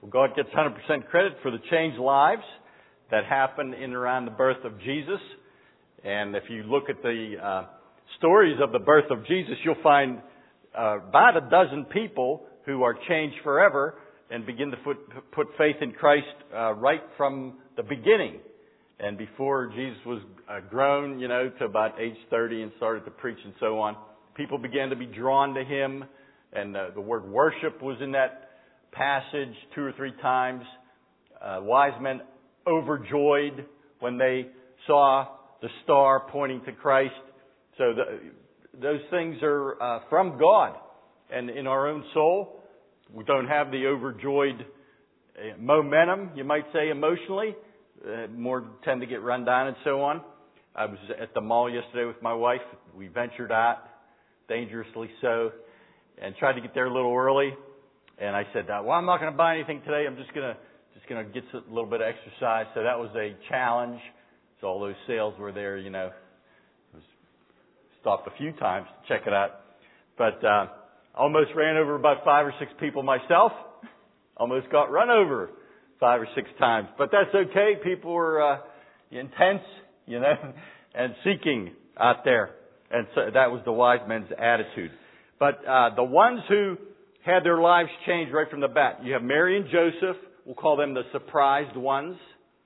Well, God gets 100% credit for the changed lives that happened in and around the birth of Jesus. And if you look at the stories of the birth of Jesus, you'll find about a dozen people who are changed forever and begin to put faith in Christ right from the beginning. And before Jesus was grown, to about age 30 and started to preach and so on, people began to be drawn to Him. And the word worship was in that passage 2 or 3 times. Wise men overjoyed when they saw the star pointing to Christ. So those things are from God. And in our own soul, we don't have the overjoyed momentum, you might say, emotionally. More tend to get run down and so on. I was at the mall yesterday with my wife. We ventured out, dangerously so, and tried to get there a little early. And I said, well, I'm not going to buy anything today. I'm just going to get a little bit of exercise. So that was a challenge. So all those sales were there, Stopped a few times to check it out. But almost ran over about 5 or 6 people myself. Almost got run over 5 or 6 times. But that's okay. People were intense, and seeking out there. And so that was the wise men's attitude. But the ones who had their lives changed right from the bat. You have Mary and Joseph. We'll call them the surprised ones.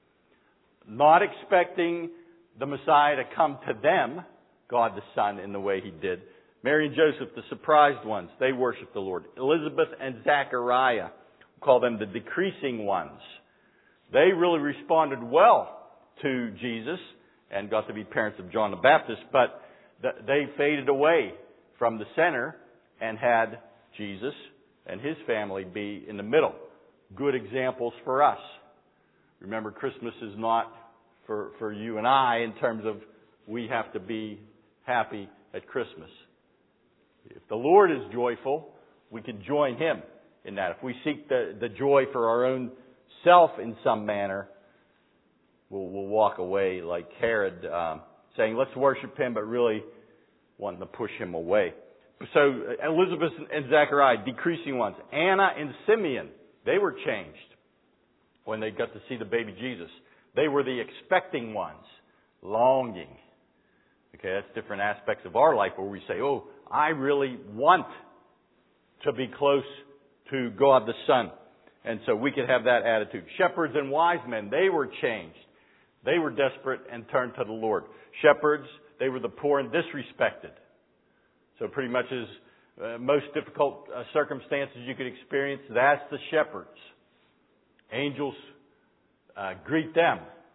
Not expecting the Messiah to come to them, God the Son, in the way He did. Mary and Joseph, the surprised ones. They worshiped the Lord. Elizabeth and Zachariah, we'll call them the decreasing ones. They really responded well to Jesus and got to be parents of John the Baptist, but they faded away from the center and had Jesus and His family be in the middle. Good examples for us. Remember, Christmas is not for you and I in terms of we have to be happy at Christmas. If the Lord is joyful, we can join Him in that. If we seek the joy for our own self in some manner, we'll walk away like Herod, saying, let's worship Him, but really wanting to push Him away. So Elizabeth and Zachariah, decreasing ones. Anna and Simeon, they were changed when they got to see the baby Jesus. They were the expecting ones, longing. Okay, that's different aspects of our life where we say, oh, I really want to be close to God the Son. And so we could have that attitude. Shepherds and wise men, they were changed. They were desperate and turned to the Lord. Shepherds, they were the poor and disrespected. So pretty much as most difficult circumstances you could experience, that's the shepherds. Angels greet them.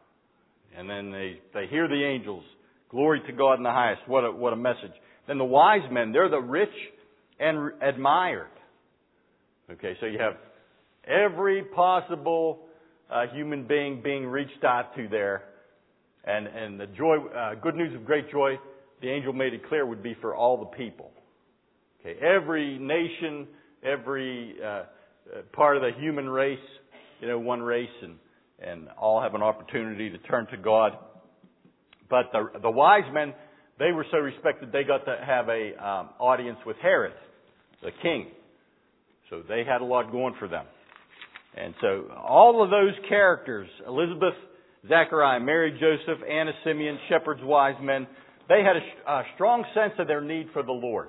And then they hear the angels. Glory to God in the highest. What a message. Then the wise men, they're the rich and admired. Okay, so you have every possible human being being reached out to there. And the joy, good news of great joy, the angel made it clear, would be for all the people. Okay, every nation, every part of the human race, one race, and all have an opportunity to turn to God. But the wise men, they were so respected, they got to have a audience with Herod, the king. So they had a lot going for them. And so all of those characters, Elizabeth, Zachariah, Mary, Joseph, Anna, Simeon, shepherds, wise men, they had a strong sense of their need for the Lord.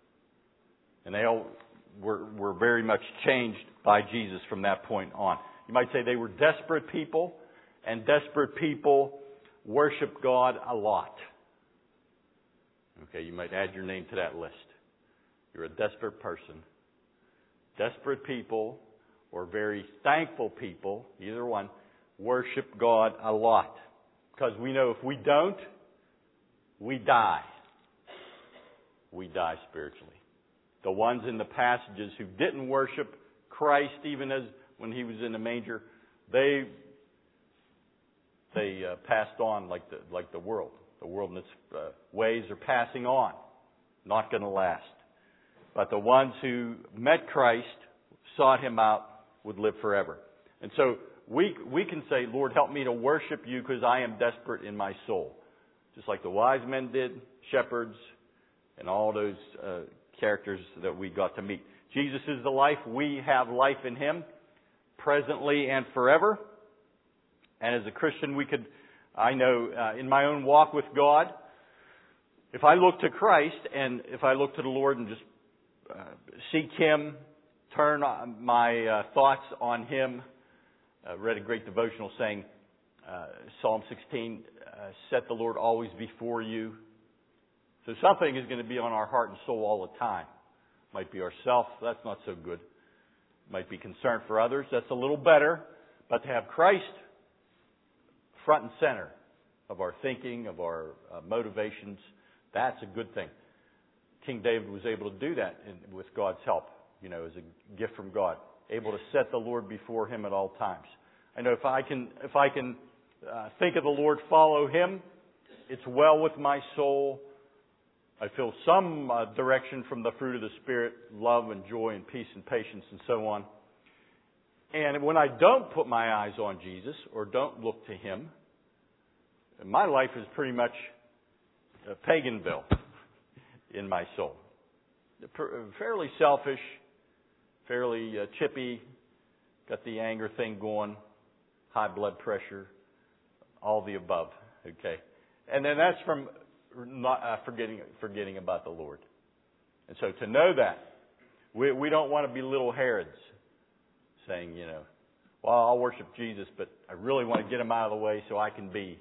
And they all were very much changed by Jesus from that point on. You might say they were desperate people, and desperate people worship God a lot. Okay, you might add your name to that list. You're a desperate person. Desperate people, or very thankful people, either one, worship God a lot. Because we know if we don't, we die. We die spiritually. The ones in the passages who didn't worship Christ, even as when He was in the manger, they passed on like the world. The world and its ways are passing on, not going to last. But the ones who met Christ, sought Him out, would live forever. And so we can say, Lord, help me to worship You because I am desperate in my soul. Just like the wise men did, shepherds, and all those characters that we got to meet. Jesus is the life. We have life in Him. presently and forever. And as a Christian, I know in my own walk with God, if I look to Christ and if I look to the Lord and just seek Him, turn my thoughts on Him. Read a great devotional saying, Psalm 16, set the Lord always before you. So something is going to be on our heart and soul all the time. Might be ourself, that's not so good. Might be concern for others, that's a little better. But to have Christ front and center of our thinking, of our motivations, that's a good thing. King David was able to do that with God's help, as a gift from God. Able to set the Lord before Him at all times. I know if I can think of the Lord, follow Him, it's well with my soul. I feel some direction from the fruit of the Spirit, love and joy and peace and patience and so on. And when I don't put my eyes on Jesus or don't look to Him, my life is pretty much Paganville in my soul. Fairly selfish, fairly chippy, got the anger thing going, high blood pressure, all the above. Okay, and then that's from not forgetting about the Lord. And so to know that, we don't want to be little Herods saying, well, I'll worship Jesus, but I really want to get Him out of the way so I can be,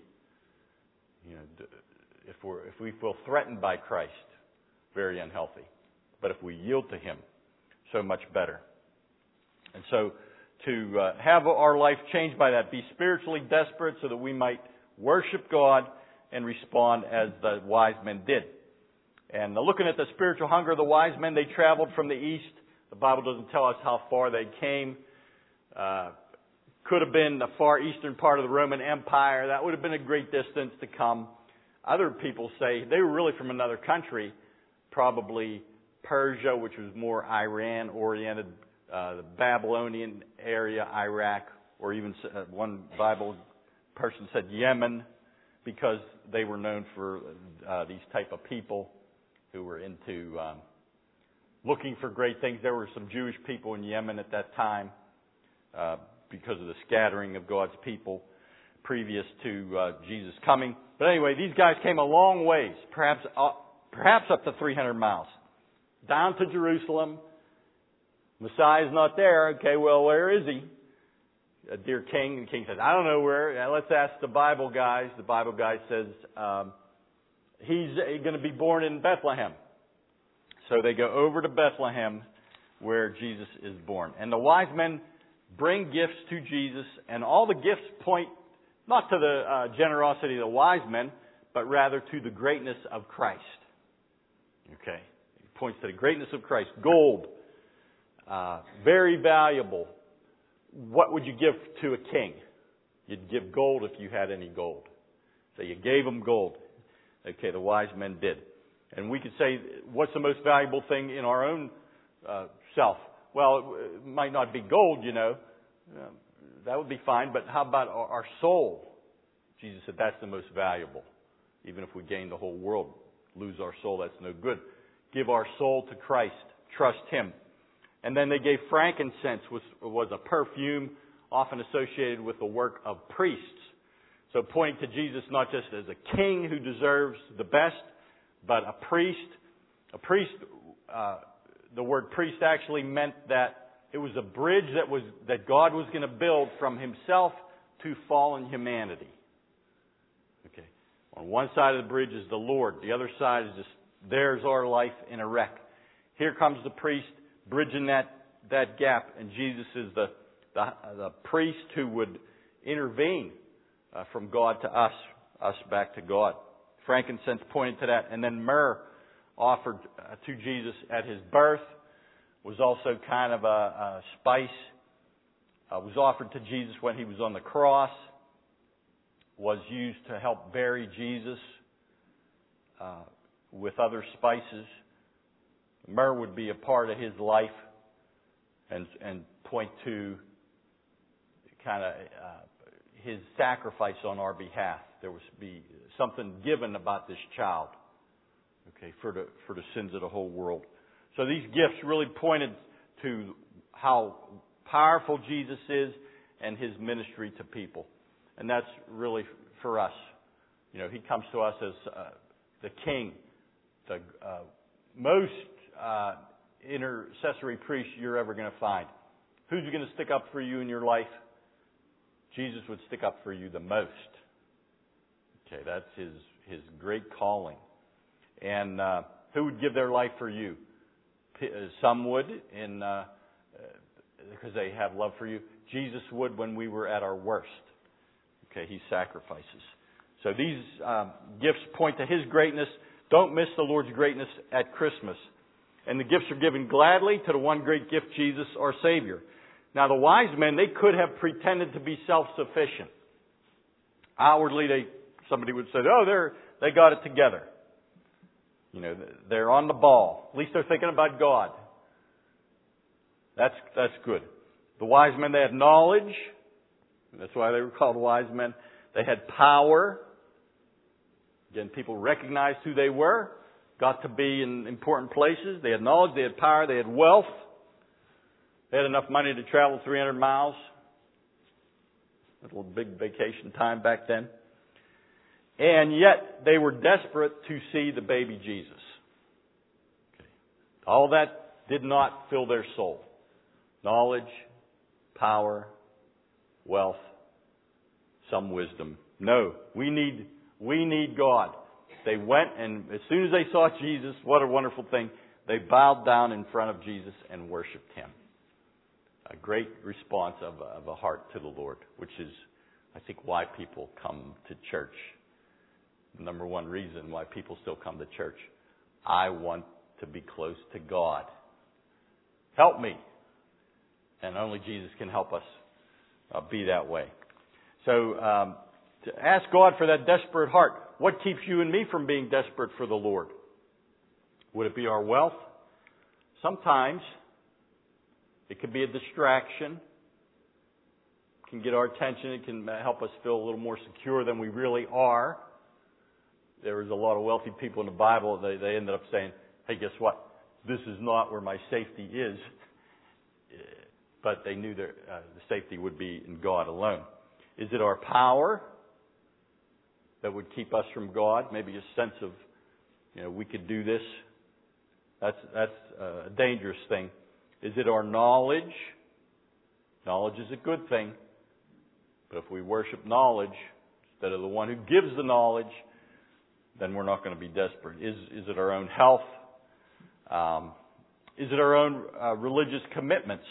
if we feel threatened by Christ, very unhealthy. But if we yield to Him, so much better. And so to have our life changed by that, be spiritually desperate so that we might worship God and respond as the wise men did. And looking at the spiritual hunger of the wise men, they traveled from the east. The Bible doesn't tell us how far they came. Could have been the far eastern part of the Roman Empire. That would have been a great distance to come. Other people say they were really from another country, probably Persia, which was more Iran-oriented, the Babylonian area, Iraq, or even one Bible person said Yemen, because they were known for these type of people who were into looking for great things. There were some Jewish people in Yemen at that time because of the scattering of God's people previous to Jesus coming. But anyway, these guys came a long ways, perhaps up to 300 miles, down to Jerusalem. Messiah's not there. Okay, well, where is He? A dear king. And the king says, I don't know where. Let's ask the Bible guys. The Bible guy says, He's going to be born in Bethlehem. So they go over to Bethlehem where Jesus is born. And the wise men bring gifts to Jesus, and all the gifts point not to the generosity of the wise men, but rather to the greatness of Christ. Okay. It points to the greatness of Christ. Gold. Very valuable. What would you give to a king? You'd give gold if you had any gold. So you gave them gold. Okay, the wise men did. And we could say, what's the most valuable thing in our own self? Well, it might not be gold, that would be fine, but how about our soul? Jesus said that's the most valuable. Even if we gain the whole world, lose our soul, that's no good. Give our soul to Christ. Trust Him. And then they gave frankincense, which was a perfume often associated with the work of priests. So pointing to Jesus not just as a king who deserves the best, but a priest. A priest, the word priest actually meant that it was a bridge that God was going to build from Himself to fallen humanity. Okay. On one side of the bridge is the Lord. The other side is just, there's our life in a wreck. Here comes the priest bridging that gap, and Jesus is the priest who would intervene from God to us back to God. Frankincense pointed to that, and then myrrh offered to Jesus at His birth was also kind of a spice. Was offered to Jesus when He was on the cross. Was used to help bury Jesus with other spices. Myrrh would be a part of His life and point to kind of His sacrifice on our behalf. There was to be something given about this child, okay, for the sins of the whole world. So these gifts really pointed to how powerful Jesus is and His ministry to people. And that's really for us. He comes to us as the King, the most intercessory priest you're ever going to find. Who's going to stick up for you in your life? Jesus would stick up for you the most. Okay, that's His great calling. And who would give their life for you? Some would, because they have love for you. Jesus would when we were at our worst. Okay, He sacrifices. So these gifts point to His greatness. Don't miss the Lord's greatness at Christmas. And the gifts are given gladly to the one great gift, Jesus, our Savior. Now the wise men, they could have pretended to be self-sufficient. Outwardly, somebody would say, oh, they got it together. They're on the ball. At least they're thinking about God. That's good. The wise men, they had knowledge. That's why they were called wise men. They had power. Again, people recognized who they were. Got to be in important places. They had knowledge. They had power. They had wealth. They had enough money to travel 300 miles. A little big vacation time back then. And yet, they were desperate to see the baby Jesus. Okay. All that did not fill their soul. Knowledge, power, wealth, some wisdom. No, we need God. They went, and as soon as they saw Jesus, what a wonderful thing, they bowed down in front of Jesus and worshipped Him. A great response of a heart to the Lord, which is, I think, why people come to church. The number one reason why people still come to church. I want to be close to God. Help me. And only Jesus can help us be that way. So, to ask God for that desperate heart. What keeps you and me from being desperate for the Lord? Would it be our wealth? Sometimes it could be a distraction. It can get our attention. It can help us feel a little more secure than we really are. There was a lot of wealthy people in the Bible. They ended up saying, hey, guess what? This is not where my safety is. But they knew the safety would be in God alone. Is it our power that would keep us from God? Maybe a sense of, we could do this. That's a dangerous thing. Is it our knowledge? Knowledge is a good thing. But if we worship knowledge instead of the one who gives the knowledge, then we're not going to be desperate. Is it our own health? Is it our own religious commitments?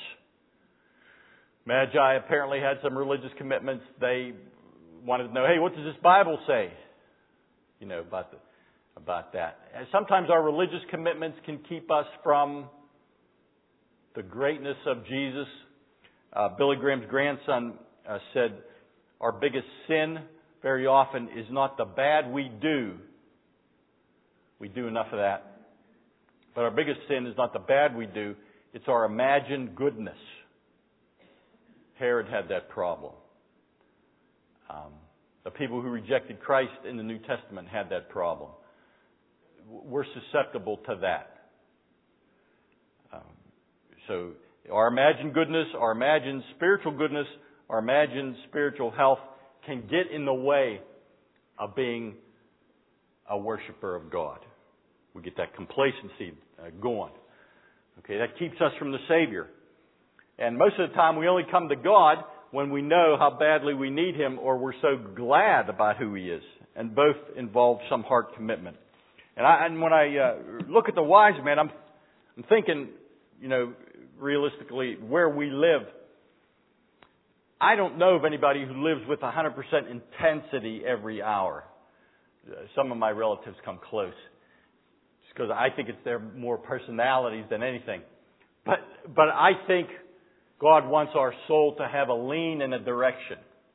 Magi apparently had some religious commitments. They wanted to know, hey, what does this Bible say? About that. And sometimes our religious commitments can keep us from the greatness of Jesus. Billy Graham's grandson said, our biggest sin very often is not the bad we do. We do enough of that. But our biggest sin is not the bad we do. It's our imagined goodness. Herod had that problem. The people who rejected Christ in the New Testament had that problem. We're susceptible to that. So our imagined goodness, our imagined spiritual goodness, our imagined spiritual health can get in the way of being a worshiper of God. We get that complacency going. Okay, that keeps us from the Savior. And most of the time we only come to God when we know how badly we need Him or we're so glad about who He is. And both involve some heart commitment. And when I look at the wise men, I'm thinking, realistically, where we live. I don't know of anybody who lives with 100% intensity every hour. Some of my relatives come close. Just because I think it's their more personalities than anything. But I think God wants our soul to have a lean in a direction.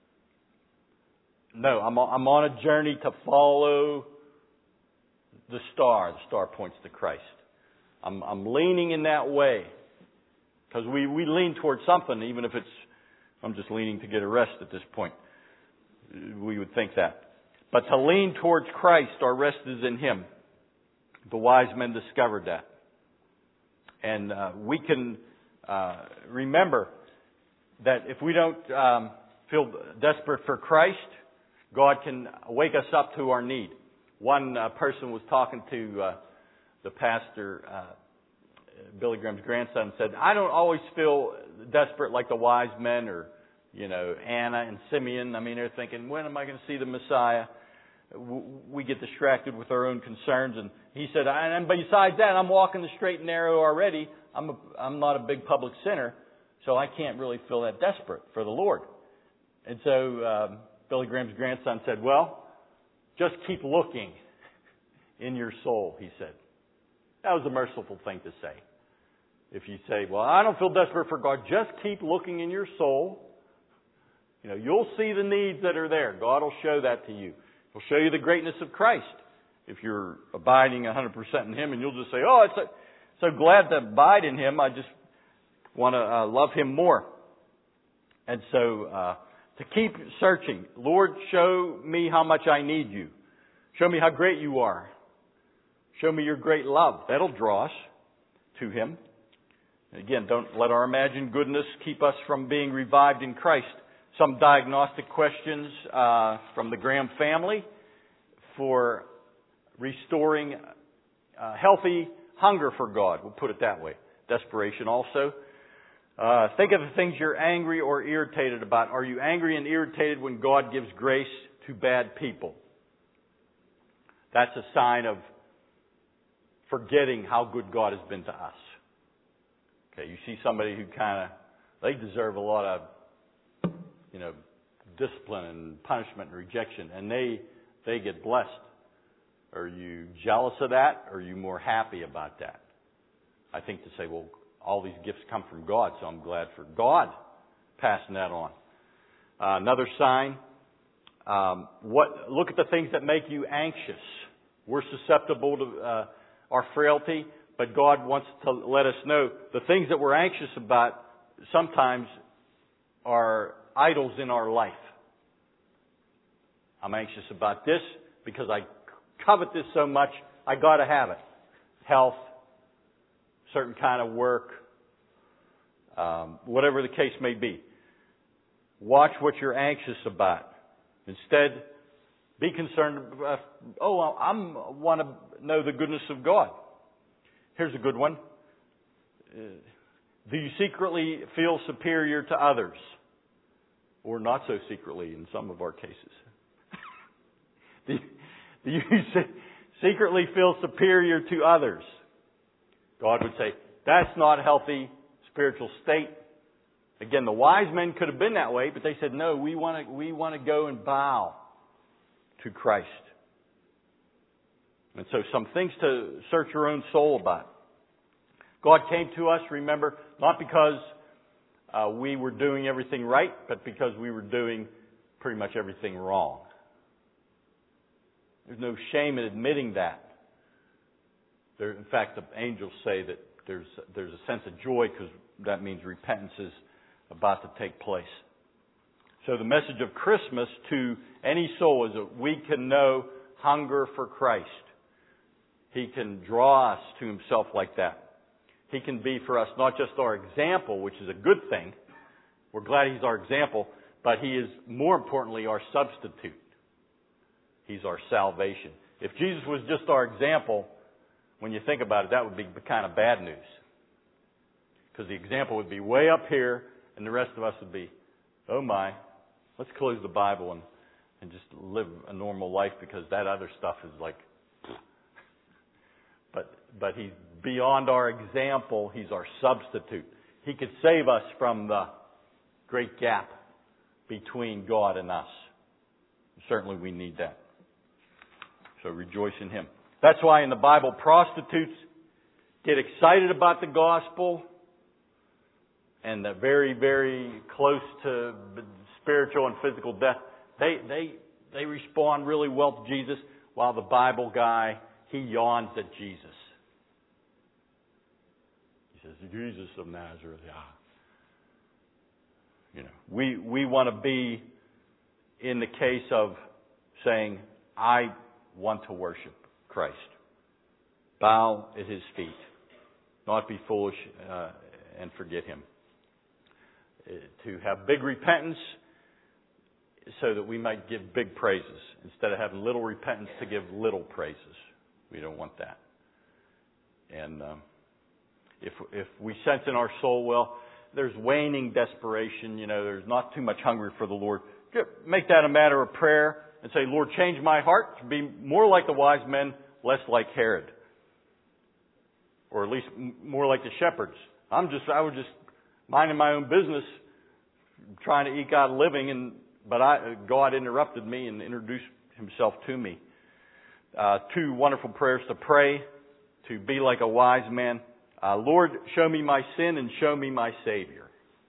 No, I'm on a journey to follow the star. The star points to Christ. I'm leaning in that way. Because we lean towards something, even if I'm just leaning to get a rest at this point. We would think that. But to lean towards Christ, our rest is in Him. The wise men discovered that. And we can remember that if we don't feel desperate for Christ, God can wake us up to our need. One person was talking to the pastor, Billy Graham's grandson, and said, I don't always feel desperate like the wise men or, Anna and Simeon. I mean, they're thinking, when am I going to see the Messiah? We get distracted with our own concerns. And he said, and besides that, I'm walking the straight and narrow already. I'm not a big public sinner, so I can't really feel that desperate for the Lord. And so Billy Graham's grandson said, well, just keep looking in your soul, he said. That was a merciful thing to say. If you say, well, I don't feel desperate for God, just keep looking in your soul. You'll see the needs that are there. God will show that to you. He'll show you the greatness of Christ if you're abiding 100% in Him, and you'll just say, oh, it's so glad to abide in Him. I just want to love Him more. And so to keep searching. Lord, show me how much I need you. Show me how great you are. Show me your great love. That'll draw us to Him. Again, don't let our imagined goodness keep us from being revived in Christ. Some diagnostic questions from the Graham family for restoring healthy hunger for God. We'll put it that way. Desperation also. Think of the things you're angry or irritated about. Are you angry and irritated when God gives grace to bad people? That's a sign of forgetting how good God has been to us. Okay, you see somebody who they deserve a lot of discipline and punishment and rejection, and they get blessed. Are you jealous of that, or are you more happy about that? I think to say, well, all these gifts come from God, so I'm glad for God passing that on. Another sign, look at the things that make you anxious. We're susceptible to our frailty, but God wants to let us know the things that we're anxious about sometimes are idols in our life. I'm anxious about this because I covet this so much, I got to have it. Health, certain kind of work, whatever the case may be. Watch what you're anxious about. Instead, be concerned about, I want to know the goodness of God. Here's a good one. Do you secretly feel superior to others? Or not so secretly in some of our cases. Do you secretly feel superior to others? God would say, that's not a healthy spiritual state. Again, the wise men could have been that way, but they said, no, we want to go and bow to Christ. And so some things to search your own soul about. God came to us, remember, not because we were doing everything right, but because we were doing pretty much everything wrong. There's no shame in admitting that. In fact, the angels say that there's a sense of joy because that means repentance is about to take place. So the message of Christmas to any soul is that we can know hunger for Christ. He can draw us to Himself like that. He can be for us not just our example, which is a good thing. We're glad He's our example, but He is more importantly our substitute. He's our salvation. If Jesus was just our example, when you think about it, that would be kind of bad news. Because the example would be way up here, and the rest of us would be, oh my, let's close the Bible and just live a normal life because that other stuff is like... But He's beyond our example. He's our substitute. He could save us from the great gap between God and us. Certainly we need that. So rejoice in Him. That's why in the Bible, prostitutes get excited about the gospel and they're very, very close to spiritual and physical death. They respond really well to Jesus, while the Bible guy, he yawns at Jesus. He says, Jesus of Nazareth. We want to be in the case of saying, I want to worship Christ. Bow at His feet. Not be foolish and forget Him. to have big repentance so that we might give big praises instead of having little repentance to give little praises. We don't want that. And if we sense in our soul, well, there's waning desperation, there's not too much hunger for the Lord, make that a matter of prayer and say, Lord, change my heart to be more like the wise men, less like Herod. Or at least more like the shepherds. I was just minding my own business, trying to eke out a living, but God interrupted me and introduced Himself to me. 2 wonderful prayers to pray, to be like a wise man. Lord, show me my sin and show me my Savior.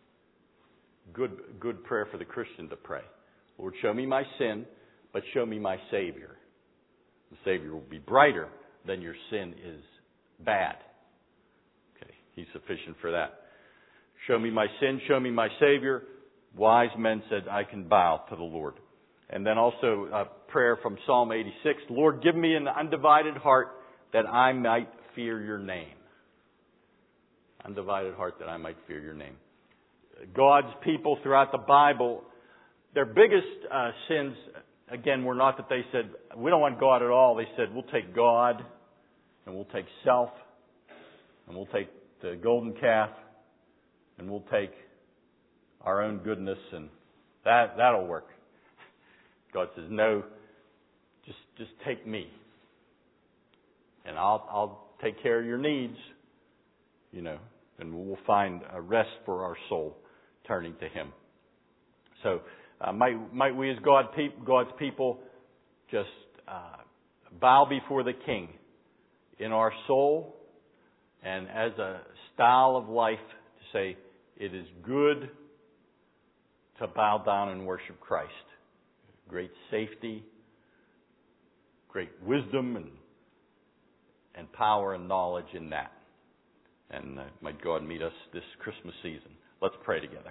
Good prayer for the Christian to pray. Lord, show me my sin, but show me my Savior. The Savior will be brighter than your sin is bad. Okay, He's sufficient for that. Show me my sin, show me my Savior. Wise men said, I can bow to the Lord. And then also a prayer from Psalm 86. Lord, give me an undivided heart that I might fear your name. Undivided heart that I might fear your name. God's people throughout the Bible, their biggest sins, again, were not that they said, we don't want God at all. They said, we'll take God, and we'll take self, and we'll take the golden calf, and we'll take our own goodness, and that'll work. God says, no, just take me, and I'll take care of your needs, and we'll find a rest for our soul turning to Him. So might we as God's people just bow before the King in our soul and as a style of life to say, it is good to bow down and worship Christ. Great safety, great wisdom and power and knowledge in that. And might God meet us this Christmas season. Let's pray together.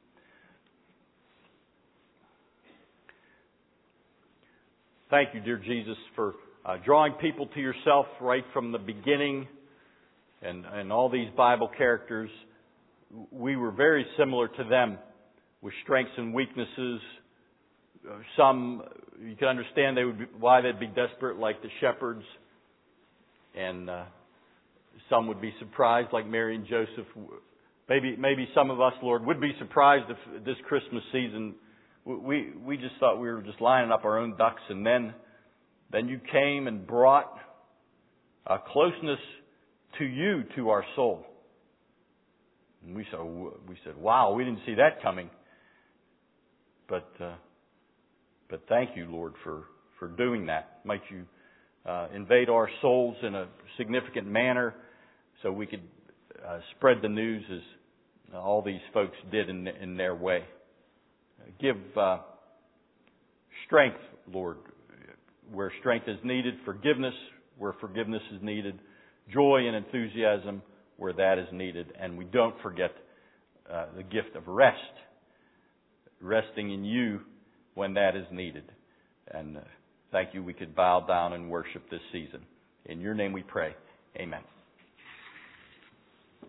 Thank you, dear Jesus, for drawing people to yourself right from the beginning and all these Bible characters. We were very similar to them with strengths and weaknesses. Some, you can understand why they'd be desperate like the shepherds. And some would be surprised like Mary and Joseph. Maybe some of us, Lord, would be surprised if this Christmas season we just thought we were just lining up our own ducks, and then you came and brought a closeness to you, to our soul. And we said, wow, we didn't see that coming. But thank you, Lord, for doing that. Might you invade our souls in a significant manner so we could spread the news as all these folks did in their way. Give strength, Lord, where strength is needed, forgiveness where forgiveness is needed, joy and enthusiasm where that is needed, and we don't forget the gift of rest, resting in you when that is needed. And thank you, we could bow down and worship this season. In your name we pray. Amen.